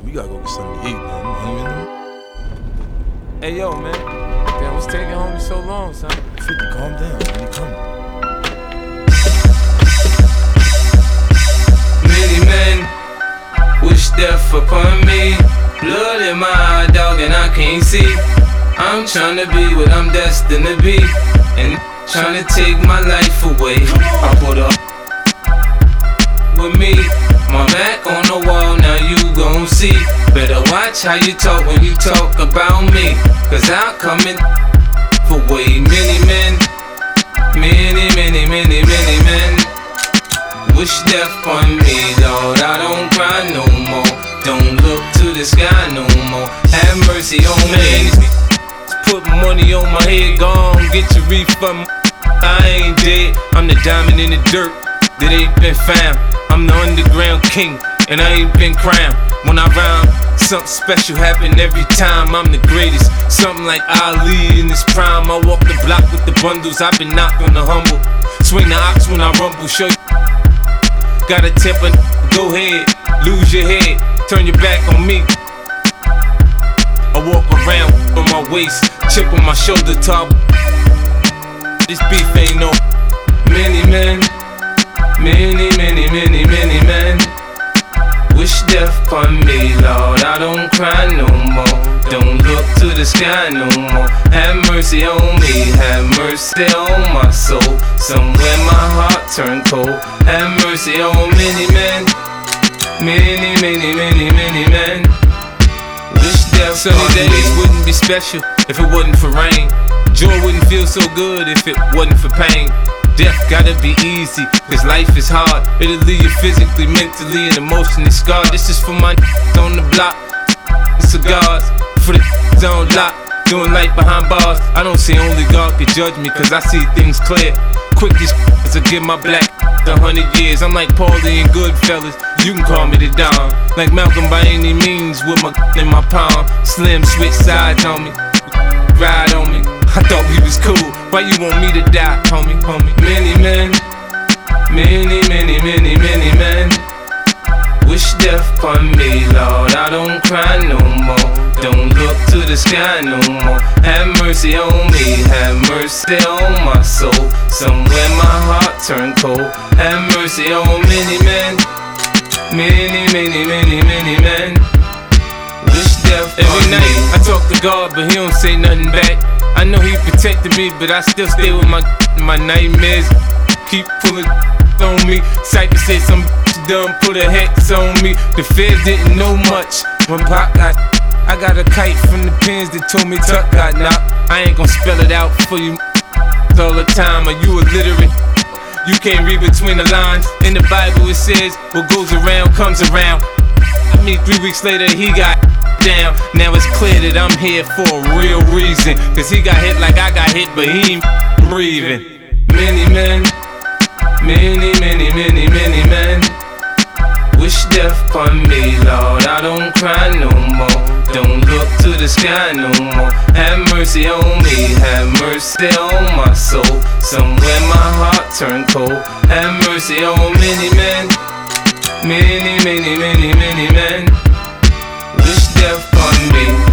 Man, we gotta go get something to eat, man. I'm hungry in the morning. Hey, yo, man. Damn, what's taking homie so long, son? 50, calm down, man. He coming. Many men wish death upon me. Blood in my eye, dog, and I can't see. I'm tryna be what I'm destined to be, and tryna take my life away. I put up with me, my back on the wall, now you gon' see. Better watch how you talk when you talk about me, cause I'm coming for way many men. Many men wish death on me, Lord. I don't cry no more, don't look to the sky no more. Have mercy on me. Put money on my head, gone, get your refund. I ain't dead, I'm the diamond in the dirt that ain't been found. I'm the underground king, and I ain't been crowned. When I rhyme, something special happen every time. I'm the greatest, something like Ali in his prime. I walk the block with the bundles, I've been knocked on the humble. Swing the ox when I rumble, show you. Got a temper, go ahead, lose your head, turn your back on me. I walk around on my waist, chip on my shoulder top. This beef ain't no. Many men wish death upon me, Lord. I don't cry no more, don't look to the sky no more. Have mercy on me, have mercy on my soul. Somewhere my heart turned cold. Have mercy on many men. Wish death sunny days wouldn't be special if it wasn't for rain. Joy wouldn't feel so good if it wasn't for pain. Death gotta be easy, cause life is hard. It'll leave you physically, mentally, and emotionally scarred. This is for my on the block, cigars, for the on lock, doing life behind bars. I don't see only God can judge me, cause I see things clear. Quick as to give my black 100 years. I'm like Paulie and Goodfellas, you can call me the Don. Like Malcolm by any means, with my in my palm. Slim, switch sides on me, ride on me. I thought we was cool, why you want me to die, homie? Many men wish death upon me, Lord. I don't cry no more, don't look to the sky no more. Have mercy on me, have mercy on my soul. Somewhere my heart turned cold. Have mercy on many men. Wish death every night. I talk to God, but he don't say nothing back. I know he protected me, but I still stay with my nightmares. Keep pulling on me. Cypher said some done put a hex on me. The feds didn't know much when Pop got. I got a kite from the pins that told me Tuck got knocked. I ain't gon' spell it out for you all the time. Are you illiterate? You can't read between the lines. In the Bible it says, what goes around comes around. I mean 3 weeks later he got down. Now it's clear that I'm here for a real reason, cause he got hit like I got hit, but he ain't breathing. Many men wish death upon me, Lord. I don't cry no more, don't look to the sky no more. Have mercy on me, have mercy on my soul. Somewhere my heart turned cold. Have mercy on many men. Many men wish death upon me.